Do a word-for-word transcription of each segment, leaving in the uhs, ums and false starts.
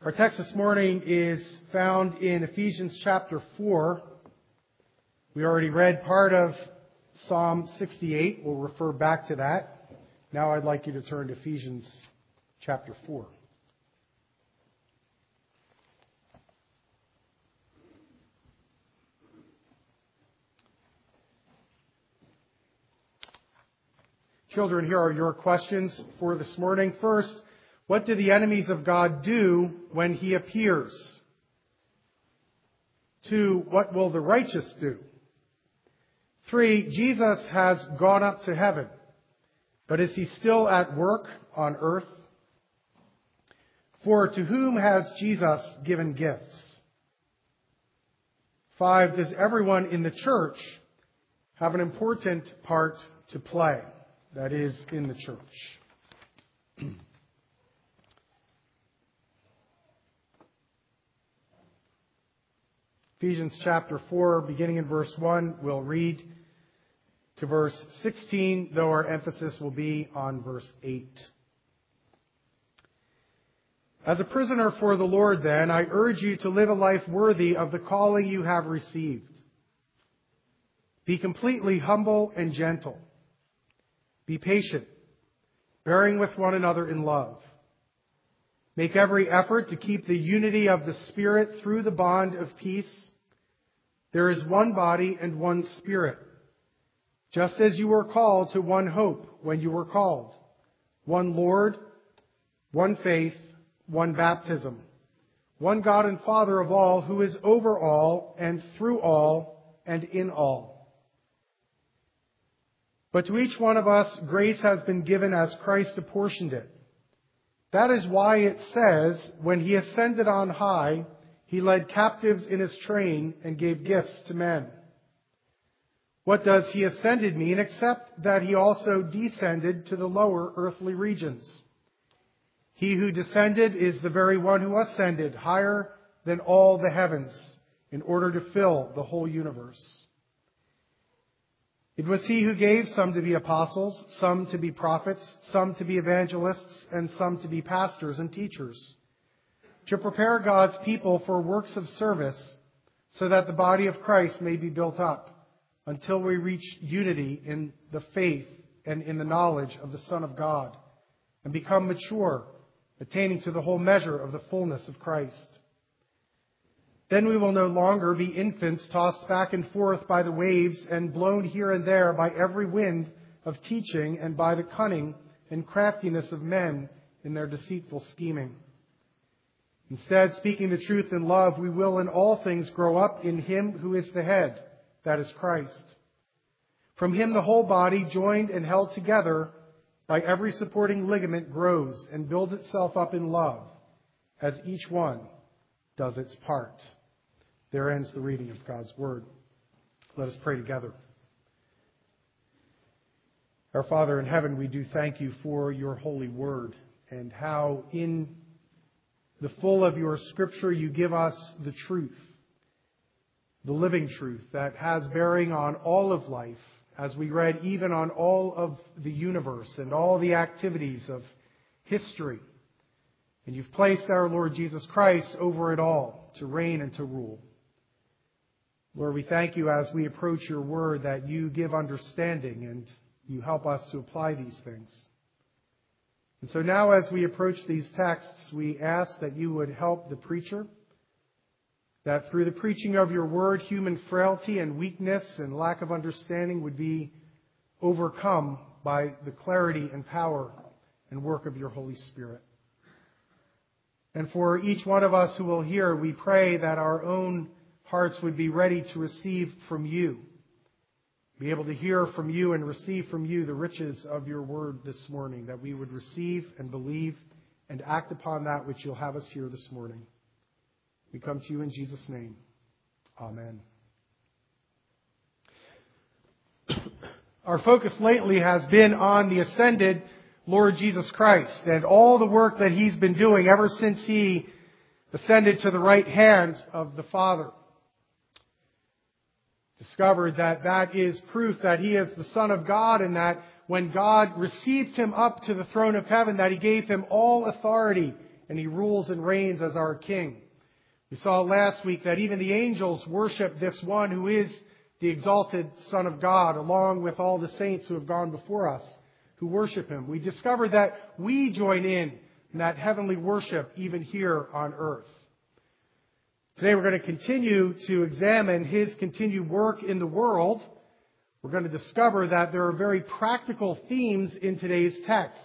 Our text this morning is found in Ephesians chapter four. We already read part of Psalm sixty-eight. We'll refer back to that. Now I'd like you to turn to Ephesians chapter four. Children, here are your questions for this morning. First, what do the enemies of God do when He appears? Two, what will the righteous do? Three, Jesus has gone up to heaven, but is He still at work on earth? Four, to whom has Jesus given gifts? Five, does everyone in the church have an important part to play? That is, in the church. Ephesians chapter four, beginning in verse one, we'll read to verse sixteen, though our emphasis will be on verse eight. As a prisoner for the Lord, then, I urge you to live a life worthy of the calling you have received. Be completely humble and gentle. Be patient, bearing with one another in love. Make every effort to keep the unity of the Spirit through the bond of peace. There is one body and one Spirit, just as you were called to one hope when you were called. One Lord, one faith, one baptism, one God and Father of all, who is over all and through all and in all. But to each one of us, grace has been given as Christ apportioned it. That is why it says, when He ascended on high, He led captives in His train and gave gifts to men. What does He ascended mean except that He also descended to the lower earthly regions? He who descended is the very one who ascended higher than all the heavens in order to fill the whole universe. It was He who gave some to be apostles, some to be prophets, some to be evangelists, and some to be pastors and teachers, to prepare God's people for works of service, so that the body of Christ may be built up until we reach unity in the faith and in the knowledge of the Son of God, and become mature, attaining to the whole measure of the fullness of Christ. Then we will no longer be infants tossed back and forth by the waves and blown here and there by every wind of teaching and by the cunning and craftiness of men in their deceitful scheming. Instead, speaking the truth in love, we will in all things grow up in Him who is the head, that is Christ. From Him the whole body, joined and held together by every supporting ligament, grows and builds itself up in love, as each one does its part. There ends the reading of God's Word. Let us pray together. Our Father in heaven, we do thank You for Your holy Word, and how in the full of Your Scripture You give us the truth, the living truth that has bearing on all of life, as we read, even on all of the universe and all the activities of history. And You've placed our Lord Jesus Christ over it all to reign and to rule. Lord, we thank You as we approach Your Word that You give understanding and You help us to apply these things. And so now as we approach these texts, we ask that You would help the preacher, that through the preaching of Your Word, human frailty and weakness and lack of understanding would be overcome by the clarity and power and work of Your Holy Spirit. And for each one of us who will hear, we pray that our own hearts would be ready to receive from You, be able to hear from You and receive from You the riches of Your Word this morning, that we would receive and believe and act upon that which You'll have us hear this morning. We come to You in Jesus' name. Amen. Our focus lately has been on the ascended Lord Jesus Christ and all the work that He's been doing ever since He ascended to the right hand of the Father. Discovered that that is proof that He is the Son of God, and that when God received Him up to the throne of heaven, that He gave Him all authority and He rules and reigns as our King. We saw last week that even the angels worship this one who is the exalted Son of God, along with all the saints who have gone before us who worship Him. We discovered that we join in in that heavenly worship even here on earth. Today we're going to continue to examine His continued work in the world. We're going to discover that there are very practical themes in today's texts.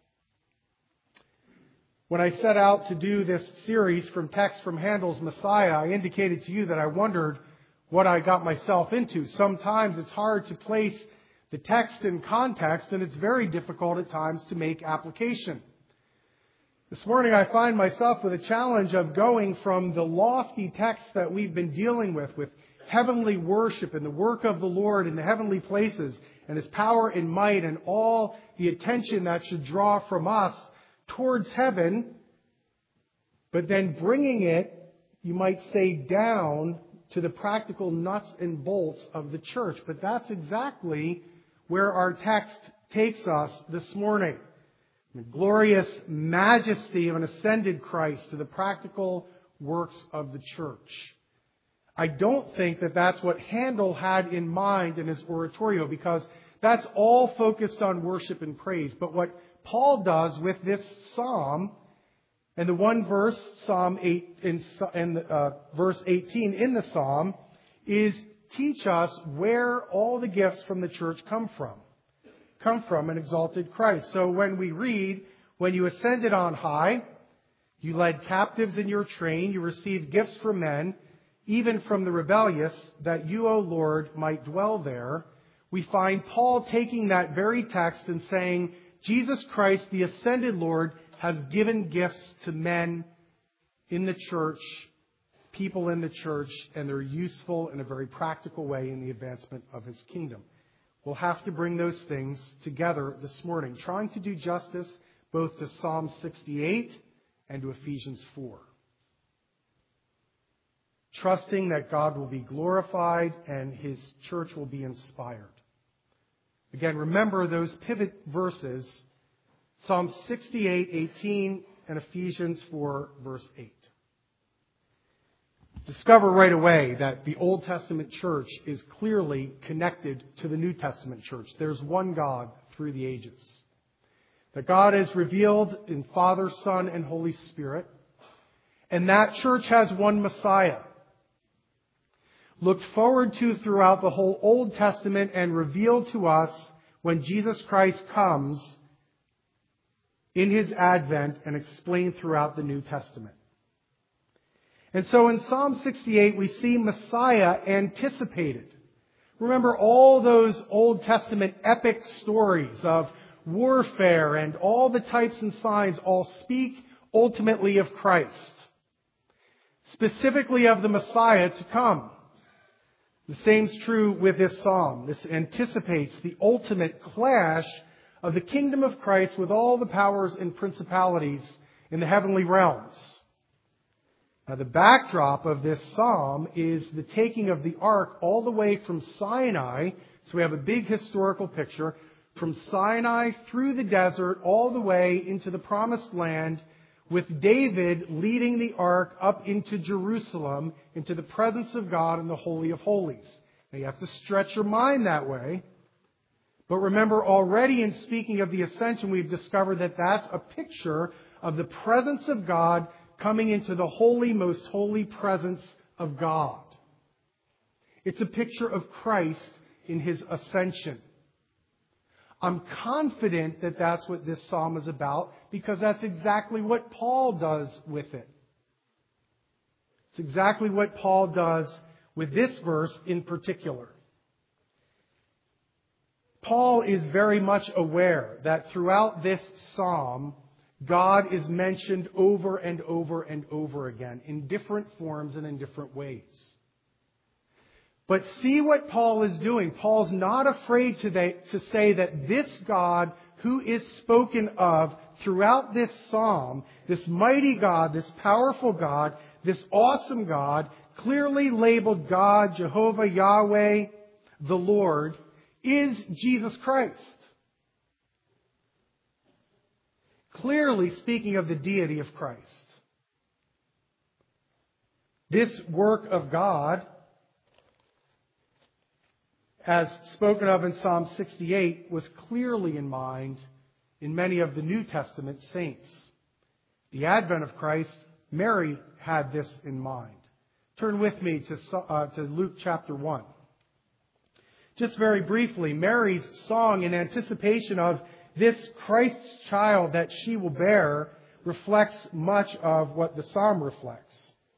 When I set out to do this series from text from Handel's Messiah, I indicated to you that I wondered what I got myself into. Sometimes it's hard to place the text in context, and it's very difficult at times to make application. This morning I find myself with a challenge of going from the lofty texts that we've been dealing with, with heavenly worship and the work of the Lord in the heavenly places and His power and might and all the attention that should draw from us towards heaven, but then bringing it, you might say, down to the practical nuts and bolts of the church. But that's exactly where our text takes us this morning. The glorious majesty of an ascended Christ to the practical works of the church. I don't think that that's what Handel had in mind in his oratorio, because that's all focused on worship and praise. But what Paul does with this psalm, and the one verse, Psalm eight, in, in uh, verse eighteen in the psalm, is teach us where all the gifts from the church come from. Come from an exalted Christ. So when we read, when you ascended on high, you led captives in your train, you received gifts from men, even from the rebellious, that you, O Lord, might dwell there, we find Paul taking that very text and saying, Jesus Christ, the ascended Lord, has given gifts to men in the church, people in the church, and they're useful in a very practical way in the advancement of His kingdom. We'll have to bring those things together this morning, trying to do justice both to Psalm sixty-eight and to Ephesians four. Trusting that God will be glorified and His church will be inspired. Again, remember those pivot verses, Psalm sixty-eight, eighteen, and Ephesians four, verse eight. Discover right away that the Old Testament church is clearly connected to the New Testament church. There's one God through the ages. That God is revealed in Father, Son, and Holy Spirit. And that church has one Messiah, looked forward to throughout the whole Old Testament and revealed to us when Jesus Christ comes in His advent and explained throughout the New Testament. And so in Psalm sixty-eight, we see Messiah anticipated. Remember all those Old Testament epic stories of warfare and all the types and signs all speak ultimately of Christ. Specifically of the Messiah to come. The same's true with this psalm. This anticipates the ultimate clash of the kingdom of Christ with all the powers and principalities in the heavenly realms. Now, the backdrop of this psalm is the taking of the ark all the way from Sinai. So we have a big historical picture from Sinai through the desert all the way into the promised land, with David leading the ark up into Jerusalem, into the presence of God in the Holy of Holies. Now, you have to stretch your mind that way. But remember, already in speaking of the ascension, we've discovered that that's a picture of the presence of God coming into the holy, most holy presence of God. It's a picture of Christ in His ascension. I'm confident that that's what this psalm is about, because that's exactly what Paul does with it. It's exactly what Paul does with this verse in particular. Paul is very much aware that throughout this psalm, God is mentioned over and over and over again in different forms and in different ways. But see what Paul is doing. Paul's not afraid to, they, to say that this God who is spoken of throughout this psalm, this mighty God, this powerful God, this awesome God, clearly labeled God, Jehovah, Yahweh, the Lord, is Jesus Christ. clearly speaking of the deity of Christ. This work of God, as spoken of in Psalm sixty-eight, was clearly in mind in many of the New Testament saints. The advent of Christ, Mary had this in mind. Turn with me to, uh, to Luke chapter one. Just very briefly, Mary's song in anticipation of this Christ's child that she will bear reflects much of what the psalm reflects.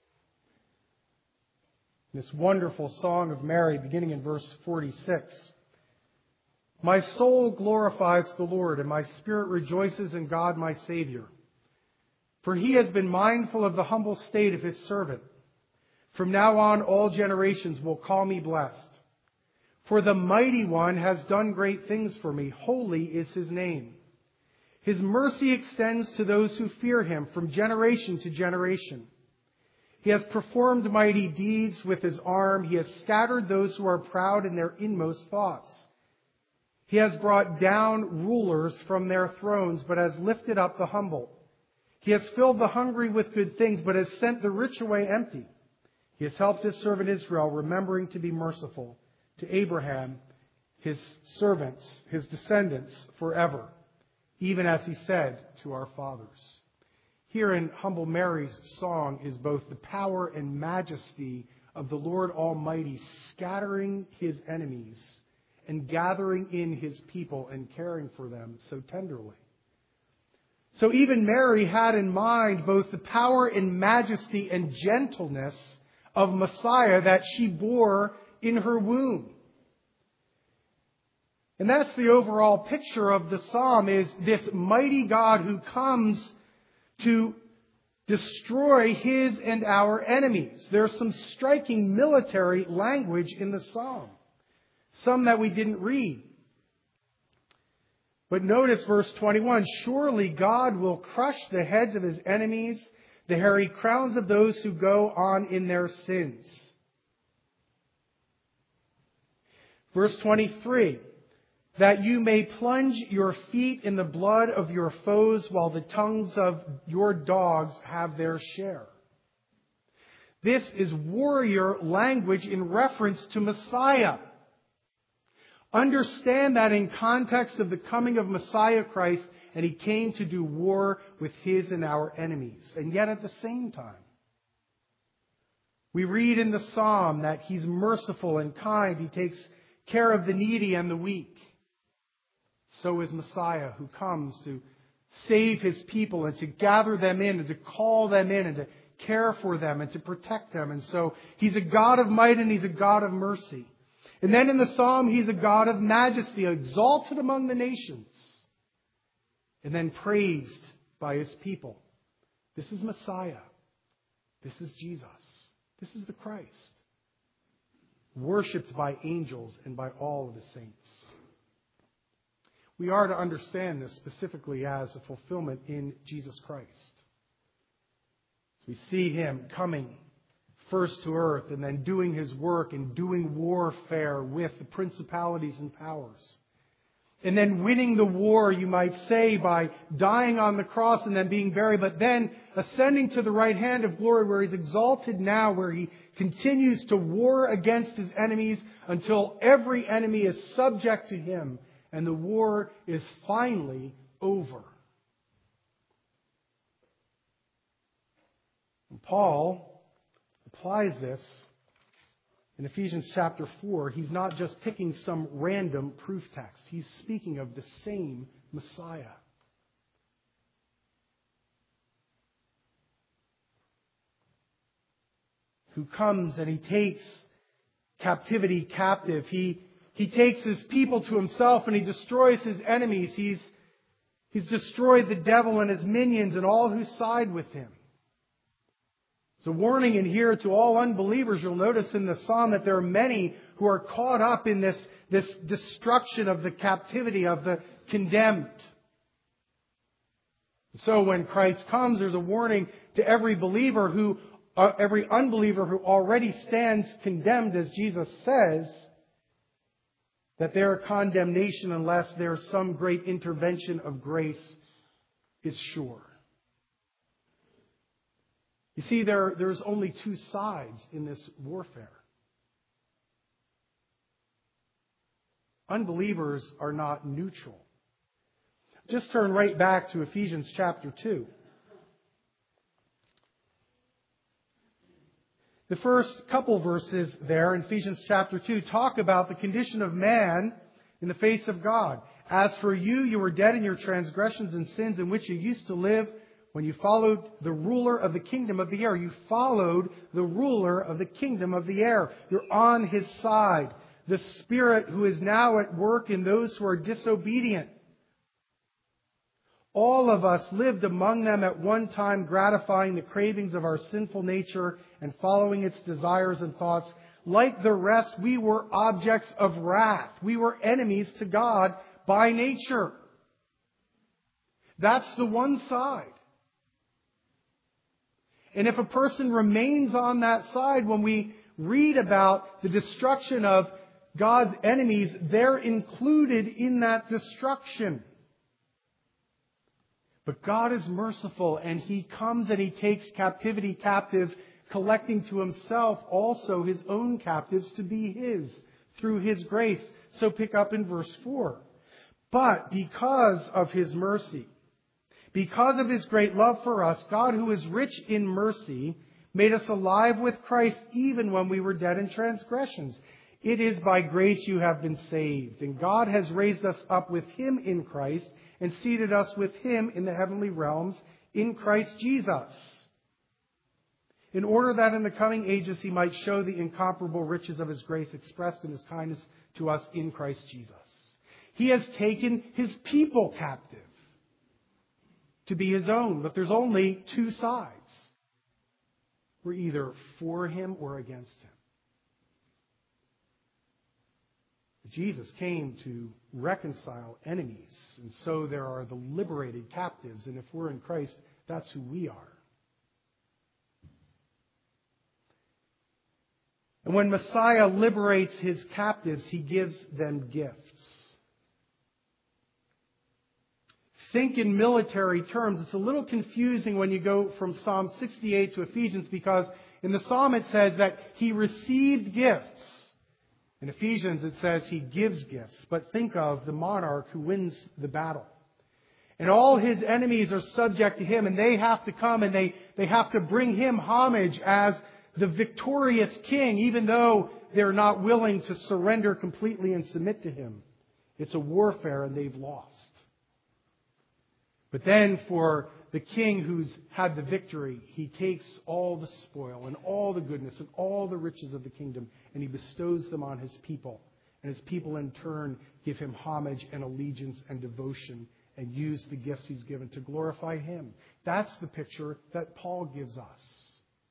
This wonderful song of Mary, beginning in verse forty-six. My soul glorifies the Lord, and my spirit rejoices in God my Savior. For he has been mindful of the humble state of his servant. From now on all generations will call me blessed. For the Mighty One has done great things for me. Holy is his name. His mercy extends to those who fear him from generation to generation. He has performed mighty deeds with his arm. He has scattered those who are proud in their inmost thoughts. He has brought down rulers from their thrones, but has lifted up the humble. He has filled the hungry with good things, but has sent the rich away empty. He has helped his servant Israel, remembering to be merciful to Abraham, his servants, his descendants forever, even as he said to our fathers. Here in humble Mary's song is both the power and majesty of the Lord Almighty scattering his enemies and gathering in his people and caring for them so tenderly. So even Mary had in mind both the power and majesty and gentleness of Messiah that she bore in her womb. And that's the overall picture of the psalm, is this mighty God who comes to destroy his and our enemies. There's some striking military language in the psalm, some that we didn't read. But notice verse twenty-one, surely God will crush the heads of his enemies, the hairy crowns of those who go on in their sins. Verse twenty-three, that you may plunge your feet in the blood of your foes while the tongues of your dogs have their share. This is warrior language in reference to Messiah. Understand that in context of the coming of Messiah Christ, and he came to do war with his and our enemies. And yet at the same time, we read in the psalm that he's merciful and kind. He takes care of the needy and the weak. So is Messiah, who comes to save his people and to gather them in and to call them in and to care for them and to protect them. And so he's a God of might and he's a God of mercy. And then in the psalm, he's a God of majesty, exalted among the nations, and then praised by his people. This is Messiah. This is Jesus. This is the Christ, worshipped by angels and by all of the saints. We are to understand this specifically as a fulfillment in Jesus Christ. We see him coming first to earth and then doing his work and doing warfare with the principalities and powers. And then winning the war, you might say, by dying on the cross and then being buried, but then ascending to the right hand of glory where he's exalted now, where he continues to war against his enemies until every enemy is subject to him and the war is finally over. And Paul applies this in Ephesians chapter four. He's not just picking some random proof text. He's speaking of the same Messiah. Who comes and he takes captivity captive. He, he takes his people to himself and he destroys his enemies. He's, he's destroyed the devil and his minions and all who side with him. It's a warning in here to all unbelievers. You'll notice in the psalm that there are many who are caught up in this, this destruction of the captivity of the condemned. So when Christ comes, there's a warning to every believer who, uh, every unbeliever who already stands condemned, as Jesus says, that their condemnation, unless there's some great intervention of grace, is sure. You see, there, there's only two sides in this warfare. Unbelievers are not neutral. Just turn right back to Ephesians chapter two. The first couple verses there in Ephesians chapter two talk about the condition of man in the face of God. As for you, you were dead in your transgressions and sins in which you used to live when you followed the ruler of the kingdom of the air. You followed the ruler of the kingdom of the air. You're on his side. The Spirit who is now at work in those who are disobedient. All of us lived among them at one time, gratifying the cravings of our sinful nature and following its desires and thoughts. Like the rest, we were objects of wrath. We were enemies to God by nature. That's the one side. And if a person remains on that side, when we read about the destruction of God's enemies, they're included in that destruction. But God is merciful, and He comes and He takes captivity captive, collecting to Himself also His own captives to be His through His grace. So pick up in verse four. But because of His mercy, because of His great love for us, God, who is rich in mercy, made us alive with Christ even when we were dead in transgressions. It is by grace you have been saved, and God has raised us up with Him in Christ and seated us with Him in the heavenly realms in Christ Jesus, in order that in the coming ages He might show the incomparable riches of His grace expressed in His kindness to us in Christ Jesus. He has taken His people captive to be His own, but there's only two sides. We're either for Him or against Him. Jesus came to reconcile enemies, and so there are the liberated captives, and if we're in Christ, that's who we are. And when Messiah liberates His captives, He gives them gifts. Think in military terms. It's a little confusing when you go from Psalm sixty-eight to Ephesians, because in the Psalm it says that He received gifts. In Ephesians it says He gives gifts. But think of the monarch who wins the battle. And all his enemies are subject to him, and they have to come and they, they have to bring him homage as the victorious king, even though they're not willing to surrender completely and submit to him. It's a warfare and they've lost. But then for the king who's had the victory, he takes all the spoil and all the goodness and all the riches of the kingdom, and He bestows them on His people. And His people in turn give Him homage and allegiance and devotion and use the gifts He's given to glorify Him. That's the picture that Paul gives us.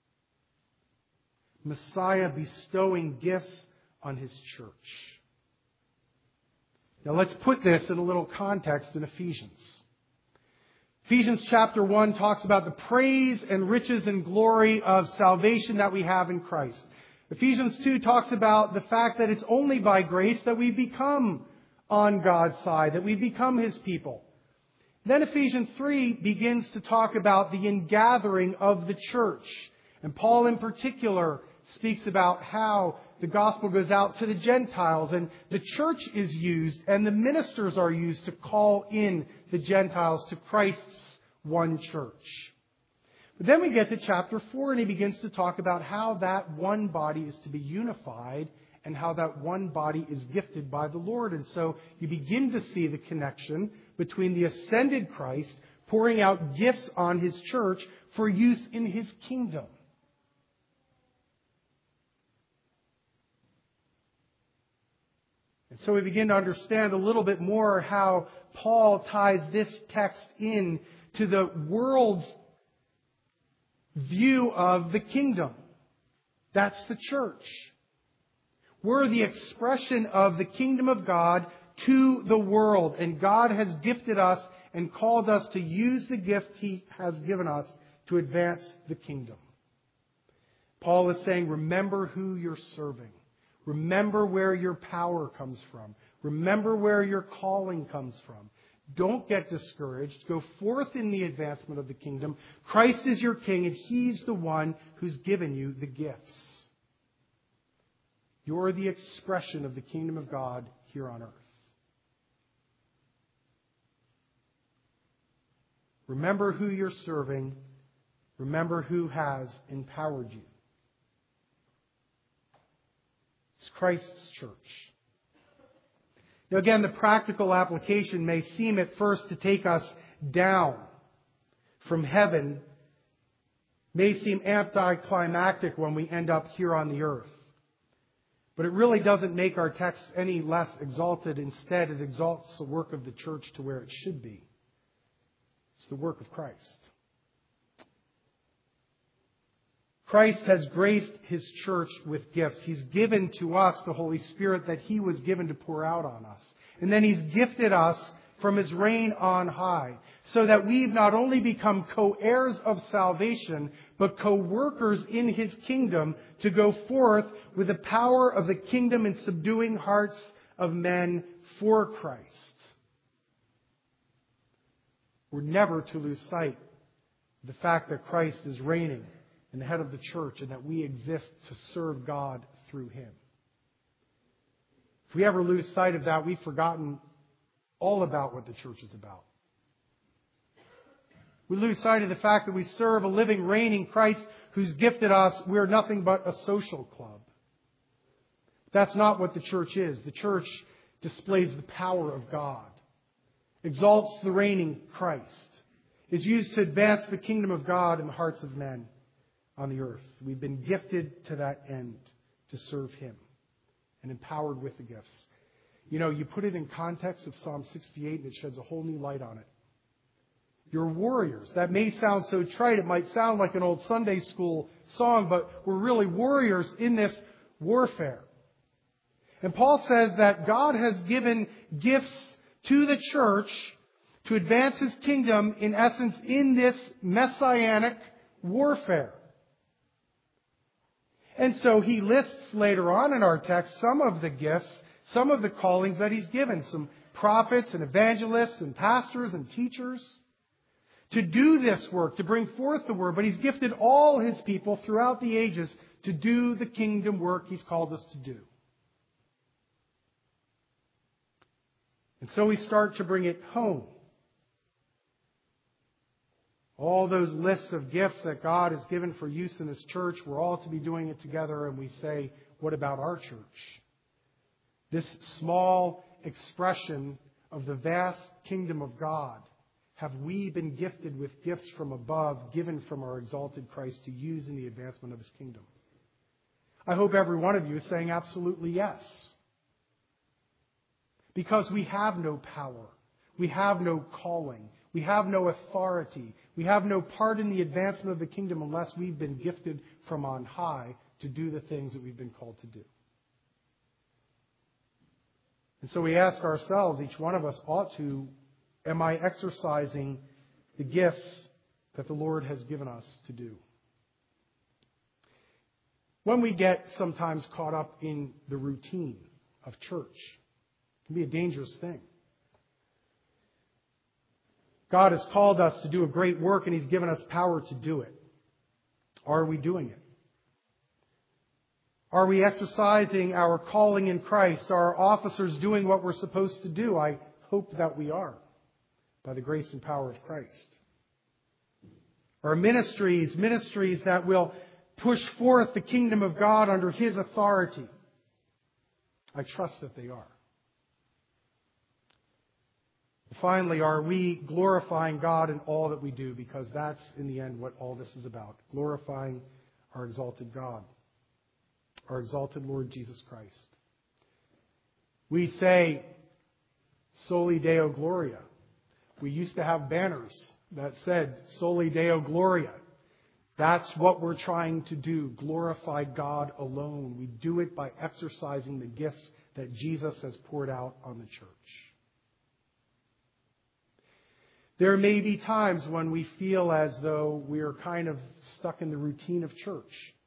Messiah bestowing gifts on His church. Now let's put this in a little context in Ephesians. Ephesians chapter one talks about the praise and riches and glory of salvation that we have in Christ. Ephesians two talks about the fact that it's only by grace that we become on God's side, that we become His people. Then Ephesians three begins to talk about the ingathering of the church. And Paul in particular speaks about how the gospel goes out to the Gentiles, and the church is used and the ministers are used to call in the Gentiles to Christ's one church. But then we get to chapter four, and he begins to talk about how that one body is to be unified and how that one body is gifted by the Lord. And so you begin to see the connection between the ascended Christ pouring out gifts on His church for use in His kingdom. And so we begin to understand a little bit more how Paul ties this text in to the world's view of the kingdom. That's the church. We're the expression of the kingdom of God to the world. And God has gifted us and called us to use the gift He has given us to advance the kingdom. Paul is saying, remember who you're serving. Remember where your power comes from. Remember where your calling comes from. Don't get discouraged. Go forth in the advancement of the kingdom. Christ is your king, and he's the one who's given you the gifts. You're the expression of the kingdom of God here on earth. Remember who you're serving. Remember who has empowered you. It's Christ's church. Now again, the practical application may seem at first to take us down from heaven, may seem anticlimactic when we end up here on the earth. But it really doesn't make our text any less exalted. Instead, it exalts the work of the church to where it should be. It's the work of Christ. Christ has graced His church with gifts. He's given to us the Holy Spirit that He was given to pour out on us. And then He's gifted us from His reign on high, so that we've not only become co-heirs of salvation, but co-workers in His kingdom to go forth with the power of the kingdom in subduing hearts of men for Christ. We're never to lose sight of the fact that Christ is reigning and the head of the church, and that we exist to serve God through Him. If we ever lose sight of that, we've forgotten all about what the church is about. We lose sight of the fact that we serve a living, reigning Christ who's gifted us. We're nothing but a social club. That's not what the church is. The church displays the power of God, exalts the reigning Christ, is used to advance the kingdom of God in the hearts of men on the earth. We've been gifted to that end, to serve Him, and empowered with the gifts. You know, you put it in context of Psalm sixty-eight, and it sheds a whole new light on it. You're warriors. That may sound so trite. It might sound like an old Sunday school song, but we're really warriors in this warfare. And Paul says that God has given gifts to the church to advance His kingdom, in essence, in this messianic warfare. And so he lists later on in our text some of the gifts, some of the callings that He's given. Some prophets and evangelists and pastors and teachers to do this work, to bring forth the word. But He's gifted all His people throughout the ages to do the kingdom work He's called us to do. And so we start to bring it home. All those lists of gifts that God has given for use in His church, we're all to be doing it together, and we say, what about our church? This small expression of the vast kingdom of God, have we been gifted with gifts from above, given from our exalted Christ to use in the advancement of His kingdom? I hope every one of you is saying absolutely yes. Because we have no power. We have no calling. We have no authority. We have no part in the advancement of the kingdom unless we've been gifted from on high to do the things that we've been called to do. And so we ask ourselves, each one of us ought to, am I exercising the gifts that the Lord has given us to do? When we get sometimes caught up in the routine of church, it can be a dangerous thing. God has called us to do a great work, and He's given us power to do it. Are we doing it? Are we exercising our calling in Christ? Are our officers doing what we're supposed to do? I hope that we are, by the grace and power of Christ. Are ministries, ministries that will push forth the kingdom of God under His authority? I trust that they are. Finally, are we glorifying God in all that we do? Because that's, in the end, what all this is about. Glorifying our exalted God, our exalted Lord Jesus Christ. We say, Soli Deo Gloria. We used to have banners that said, Soli Deo Gloria. That's what we're trying to do. Glorify God alone. We do it by exercising the gifts that Jesus has poured out on the church. There may be times when we feel as though we are kind of stuck in the routine of church.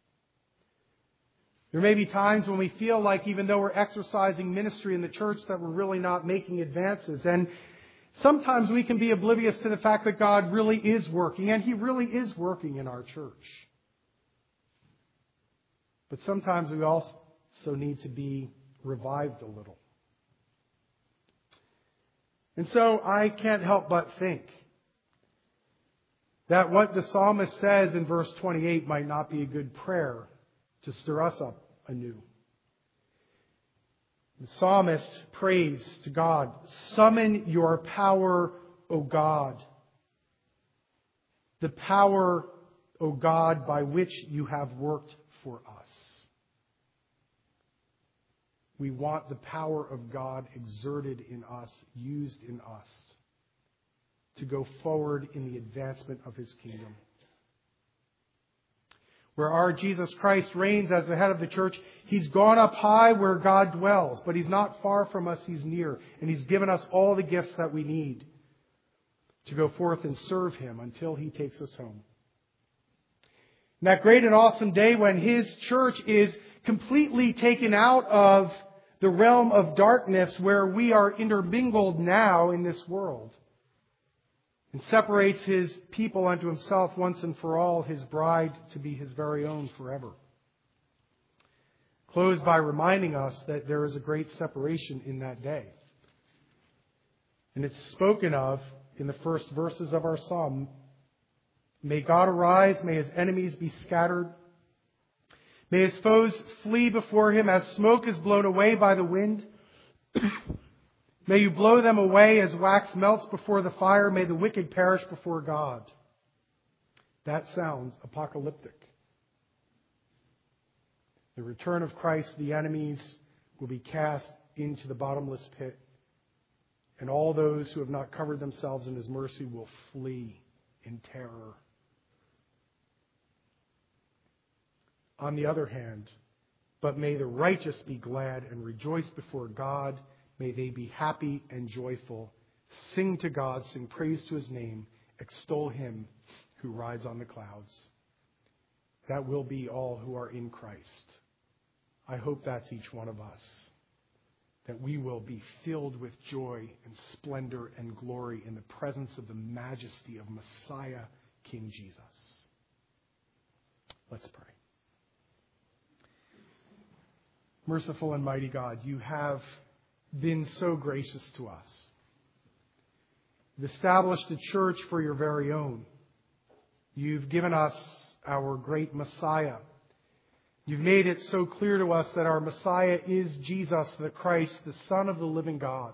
There may be times when we feel like even though we're exercising ministry in the church that we're really not making advances. And Sometimes we can be oblivious to the fact that God really is working, and He really is working in our church. But sometimes we also need to be revived a little. And so I can't help but think that what the psalmist says in verse twenty-eight might not be a good prayer to stir us up anew. The psalmist prays to God, "Summon your power, O God. The power, O God, by which you have worked for us." We want the power of God exerted in us, used in us, to go forward in the advancement of His kingdom. Where our Jesus Christ reigns as the head of the church, He's gone up high where God dwells, but He's not far from us, He's near. And He's given us all the gifts that we need to go forth and serve Him until He takes us home. And that great and awesome day when His church is completely taken out of the realm of darkness where we are intermingled now in this world, and separates His people unto Himself once and for all, His bride to be His very own forever. Close by reminding us that there is a great separation in that day. And it's spoken of in the first verses of our psalm. May God arise, may His enemies be scattered. May His foes flee before Him as smoke is blown away by the wind. May you blow them away as wax melts before the fire. May the wicked perish before God. That sounds apocalyptic. The return of Christ, the enemies will be cast into the bottomless pit. And all those who have not covered themselves in His mercy will flee in terror. On the other hand, but may the righteous be glad and rejoice before God. May they be happy and joyful. Sing to God, sing praise to His name. Extol Him who rides on the clouds. That will be all who are in Christ. I hope that's each one of us. That we will be filled with joy and splendor and glory in the presence of the majesty of Messiah, King Jesus. Let's pray. Merciful and mighty God, You have been so gracious to us. You've established a church for Your very own. You've given us our great Messiah. You've made it so clear to us that our Messiah is Jesus the Christ, the Son of the living God.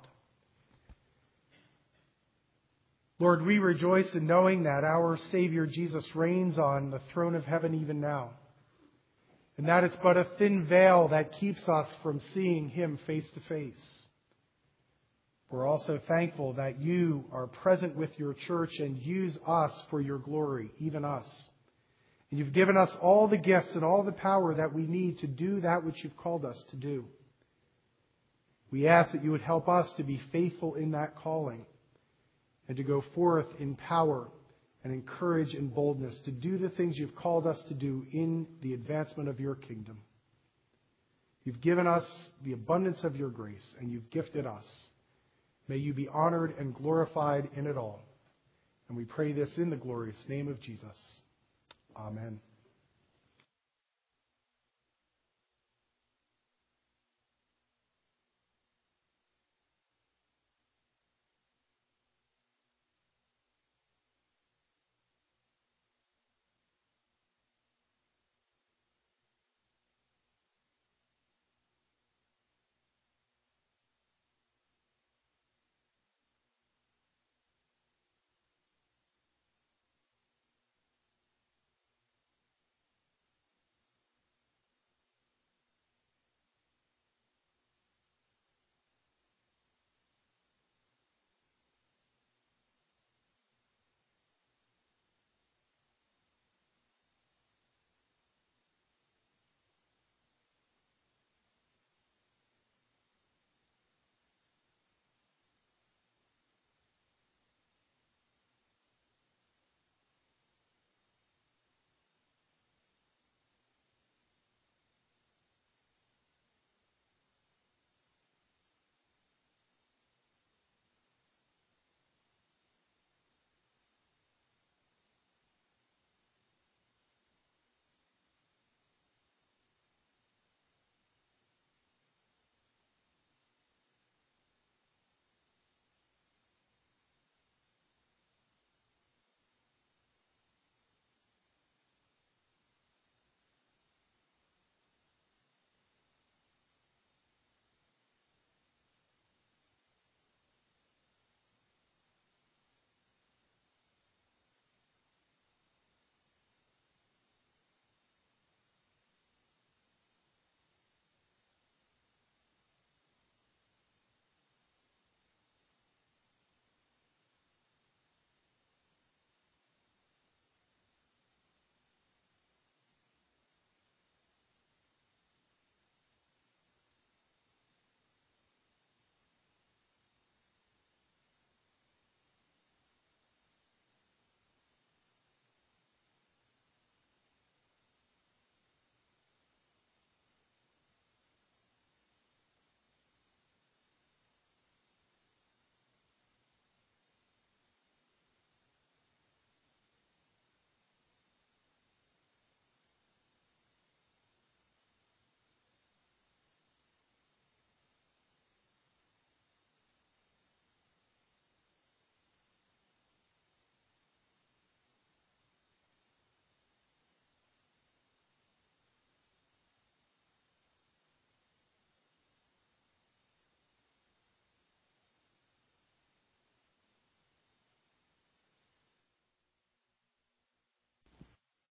Lord, we rejoice in knowing that our Savior Jesus reigns on the throne of heaven even now. And that it's but a thin veil that keeps us from seeing Him face to face. We're also thankful that You are present with Your church and use us for Your glory, even us. And You've given us all the gifts and all the power that we need to do that which You've called us to do. We ask that You would help us to be faithful in that calling and to go forth in power and in courage and boldness to do the things You've called us to do in the advancement of Your kingdom. You've given us the abundance of Your grace and You've gifted us. May You be honored and glorified in it all. And we pray this in the glorious name of Jesus. Amen.